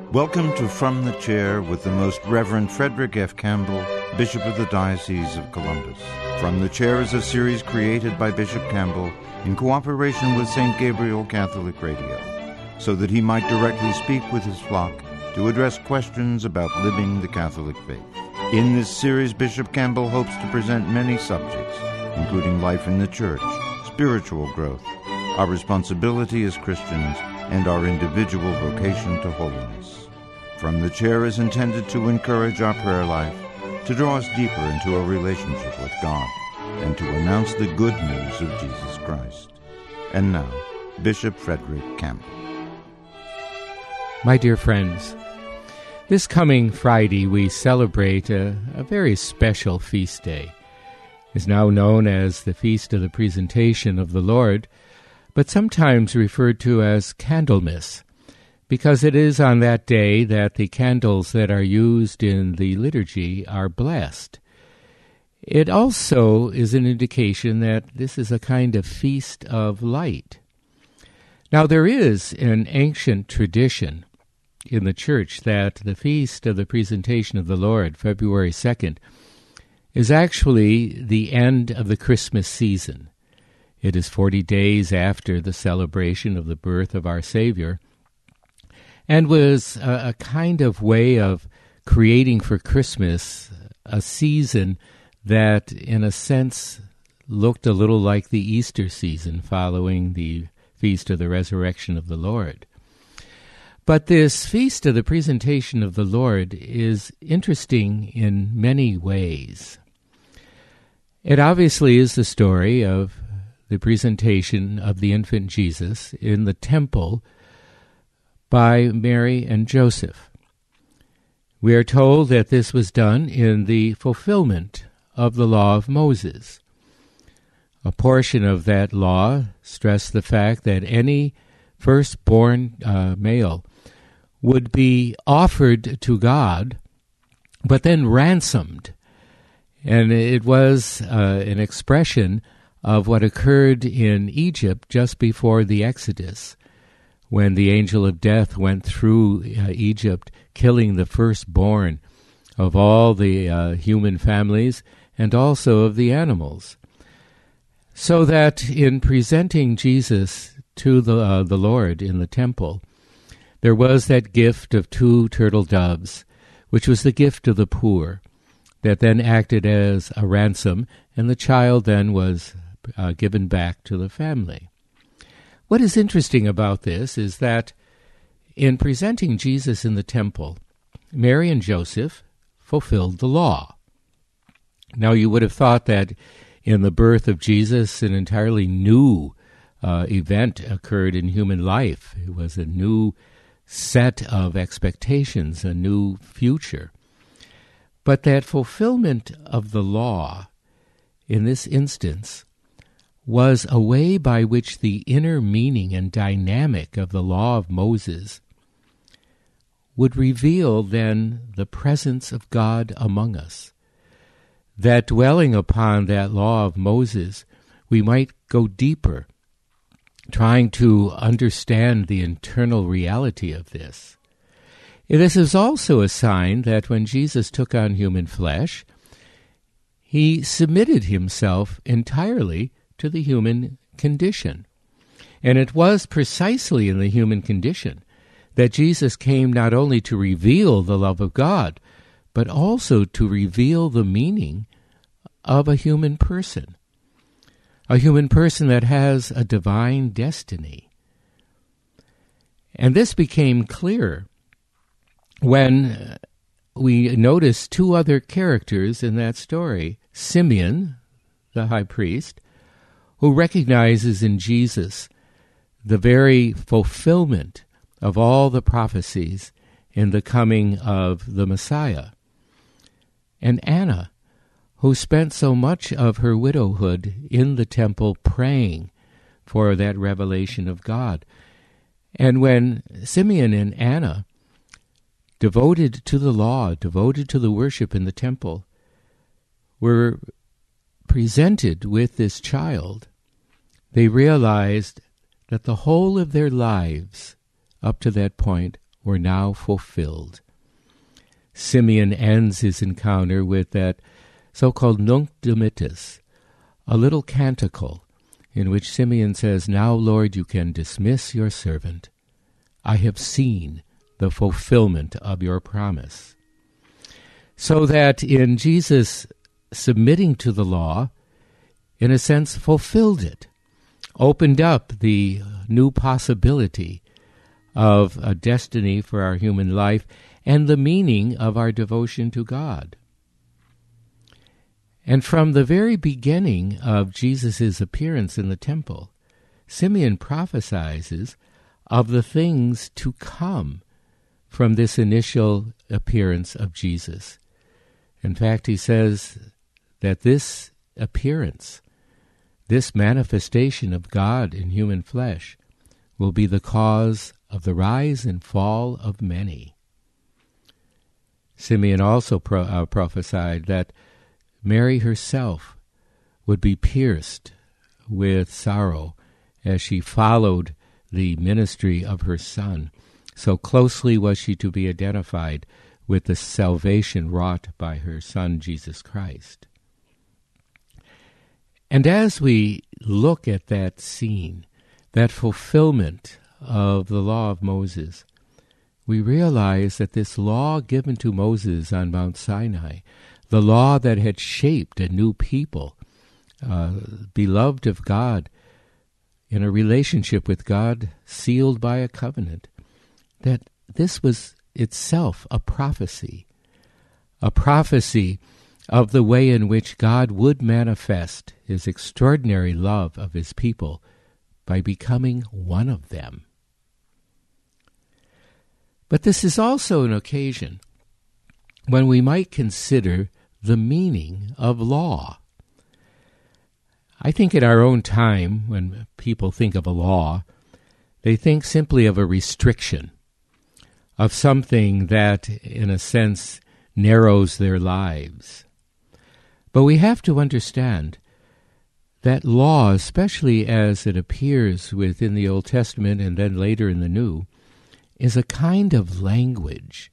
Welcome to From the Chair with the Most Reverend Frederick F. Campbell, Bishop of the Diocese of Columbus. From the Chair is a series created by Bishop Campbell in cooperation with St. Gabriel Catholic Radio, so that he might directly speak with his flock to address questions about living the Catholic faith. In this series, Bishop Campbell hopes to present many subjects, including life in the Church, spiritual growth, our responsibility as Christians, and our individual vocation to holiness. From the Chair is intended to encourage our prayer life, to draw us deeper into a relationship with God, and to announce the good news of Jesus Christ. And now, Bishop Frederick Campbell. My dear friends, this coming Friday we celebrate a very special feast day. It's now known as the Feast of the Presentation of the Lord, but sometimes referred to as Candlemas, because it is on that day that the candles that are used in the liturgy are blessed. It also is an indication that this is a kind of feast of light. Now, there is an ancient tradition in the Church that the Feast of the Presentation of the Lord, February 2nd, is actually the end of the Christmas season. It is 40 days after the celebration of the birth of our Savior, and was a kind of way of creating for Christmas a season that, in a sense, looked a little like the Easter season following the Feast of the Resurrection of the Lord. But this Feast of the Presentation of the Lord is interesting in many ways. It obviously is the story of the presentation of the infant Jesus in the temple by Mary and Joseph. We are told that this was done in the fulfillment of the law of Moses. A portion of that law stressed the fact that any firstborn male would be offered to God, but then ransomed. And it was an expression of what occurred in Egypt just before the Exodus, when the angel of death went through Egypt, killing the firstborn of all the human families and also of the animals. So that in presenting Jesus to the Lord in the temple, there was that gift of 2 turtle doves, which was the gift of the poor, that then acted as a ransom, and the child then was given back to the family. What is interesting about this is that in presenting Jesus in the temple, Mary and Joseph fulfilled the law. Now, you would have thought that in the birth of Jesus, an entirely new event occurred in human life. It was a new set of expectations, a new future. But that fulfillment of the law, in this instance, was a way by which the inner meaning and dynamic of the law of Moses would reveal then the presence of God among us. That dwelling upon that law of Moses, we might go deeper, trying to understand the internal reality of this. This is also a sign that when Jesus took on human flesh, he submitted himself entirely to the human condition. And it was precisely in the human condition that Jesus came not only to reveal the love of God, but also to reveal the meaning of a human person that has a divine destiny. And this became clear when we notice 2 other characters in that story. Simeon, the high priest, who recognizes in Jesus the very fulfillment of all the prophecies in the coming of the Messiah. And Anna, who spent so much of her widowhood in the temple praying for that revelation of God. And when Simeon and Anna, devoted to the law, devoted to the worship in the temple, were presented with this child, they realized that the whole of their lives up to that point were now fulfilled. Simeon ends his encounter with that so-called Nunc Dimittis, a little canticle in which Simeon says, "Now, Lord, you can dismiss your servant. I have seen the fulfillment of your promise." So that in Jesus submitting to the law, in a sense, fulfilled it, opened up the new possibility of a destiny for our human life and the meaning of our devotion to God. And from the very beginning of Jesus' appearance in the temple, Simeon prophesies of the things to come from this initial appearance of Jesus. In fact, he says that this appearance, this manifestation of God in human flesh, will be the cause of the rise and fall of many. Simeon also prophesied that Mary herself would be pierced with sorrow as she followed the ministry of her Son. So closely was she to be identified with the salvation wrought by her Son, Jesus Christ. And as we look at that scene, that fulfillment of the law of Moses, we realize that this law given to Moses on Mount Sinai, the law that had shaped a new people, beloved of God, in a relationship with God, sealed by a covenant, that this was itself a prophecy of the way in which God would manifest his extraordinary love of his people by becoming one of them. But this is also an occasion when we might consider the meaning of law. I think in our own time, when people think of a law, they think simply of a restriction, of something that, in a sense, narrows their lives. But we have to understand that law, especially as it appears within the Old Testament and then later in the New, is a kind of language.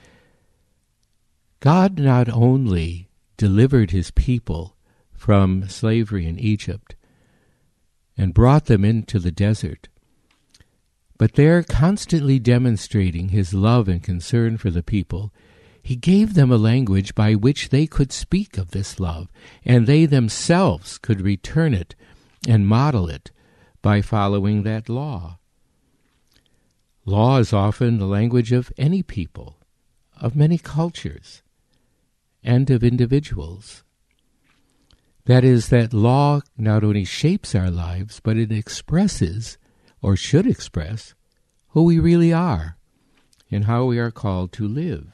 God not only delivered his people from slavery in Egypt and brought them into the desert, but there, constantly demonstrating his love and concern for the people, he gave them a language by which they could speak of this love, and they themselves could return it and model it by following that law. Law is often the language of any people, of many cultures, and of individuals. That is, that law not only shapes our lives, but it expresses, or should express, who we really are and how we are called to live.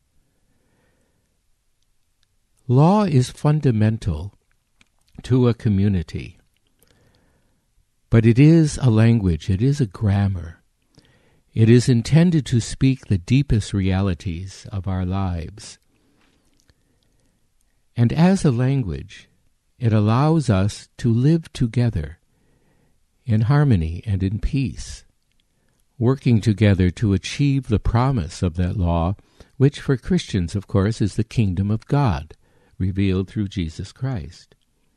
Law is fundamental to a community, but it is a language, it is a grammar. It is intended to speak the deepest realities of our lives. And as a language, it allows us to live together in harmony and in peace, working together to achieve the promise of that law, which for Christians, of course, is the kingdom of God, revealed through Jesus Christ.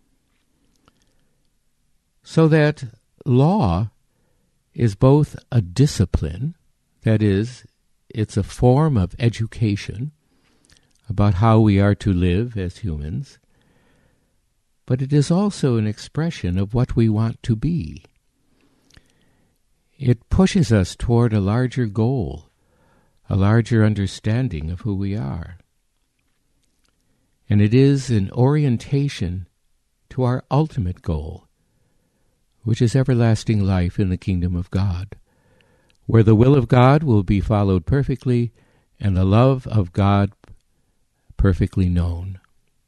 So that law is both a discipline, that is, it's a form of education about how we are to live as humans, but it is also an expression of what we want to be. It pushes us toward a larger goal, a larger understanding of who we are. And it is an orientation to our ultimate goal, which is everlasting life in the kingdom of God, where the will of God will be followed perfectly and the love of God perfectly known.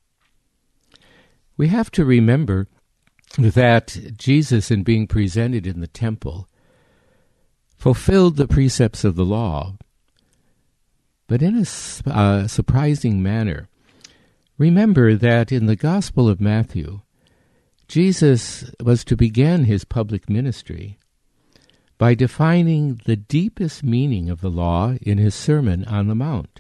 We have to remember that Jesus, in being presented in the temple, fulfilled the precepts of the law, but in a surprising manner. Remember that in the Gospel of Matthew, Jesus was to begin his public ministry by defining the deepest meaning of the law in his Sermon on the Mount.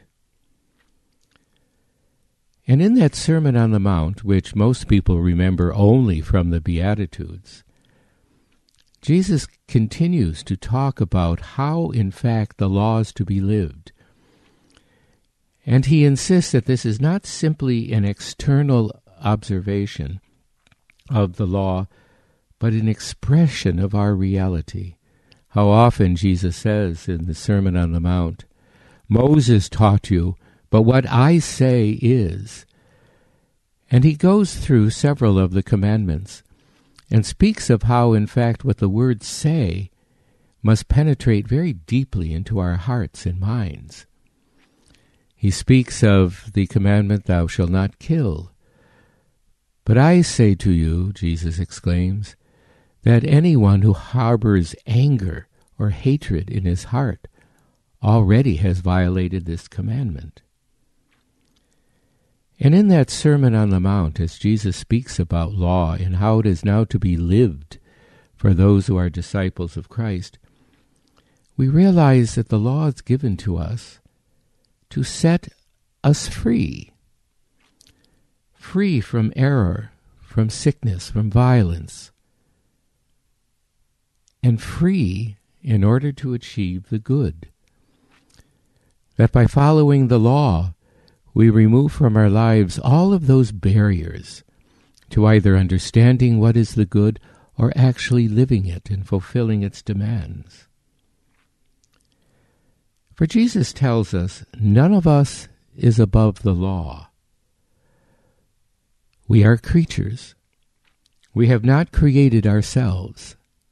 And in that Sermon on the Mount, which most people remember only from the Beatitudes, Jesus continues to talk about how, in fact, the law is to be lived. And he insists that this is not simply an external observation of the law, but an expression of our reality. How often Jesus says in the Sermon on the Mount, "Moses taught you, but what I say is." And he goes through several of the commandments and speaks of how, in fact, what the words say must penetrate very deeply into our hearts and minds. He speaks of the commandment, "Thou shalt not kill." "But I say to you," Jesus exclaims, "that anyone who harbors anger or hatred in his heart already has violated this commandment." And in that Sermon on the Mount, as Jesus speaks about law and how it is now to be lived for those who are disciples of Christ, we realize that the law is given to us to set us free. Free from error, from sickness, from violence, and free in order to achieve the good. That by following the law, we remove from our lives all of those barriers to either understanding what is the good or actually living it and fulfilling its demands. For Jesus tells us, none of us is above the law. We are creatures. We have not created ourselves.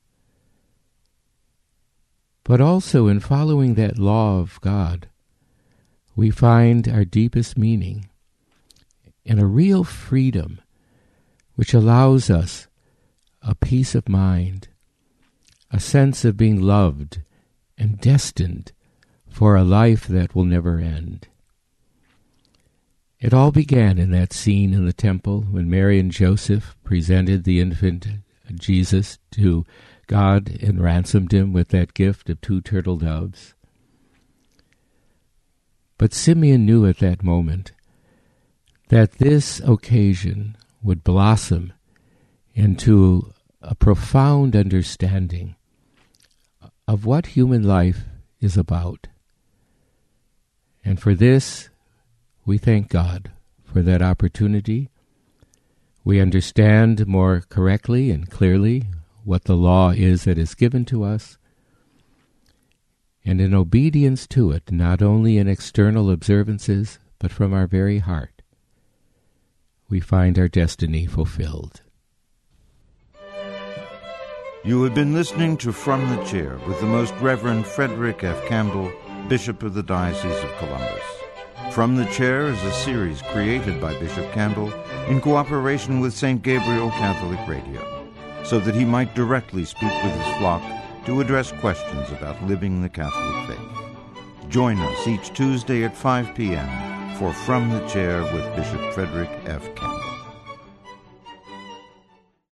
But also in following that law of God, we find our deepest meaning and a real freedom which allows us a peace of mind, a sense of being loved and destined for a life that will never end. It all began in that scene in the temple when Mary and Joseph presented the infant Jesus to God and ransomed him with that gift of 2 turtle doves. But Simeon knew at that moment that this occasion would blossom into a profound understanding of what human life is about. And for this, we thank God for that opportunity. We understand more correctly and clearly what the law is that is given to us. And in obedience to it, not only in external observances, but from our very heart, we find our destiny fulfilled. You have been listening to From the Chair with the Most Reverend Frederick F. Campbell, Bishop of the Diocese of Columbus. From the Chair is a series created by Bishop Campbell in cooperation with St. Gabriel Catholic Radio, so that he might directly speak with his flock to address questions about living the Catholic faith. Join us each Tuesday at 5 p.m. for From the Chair with Bishop Frederick F. Campbell.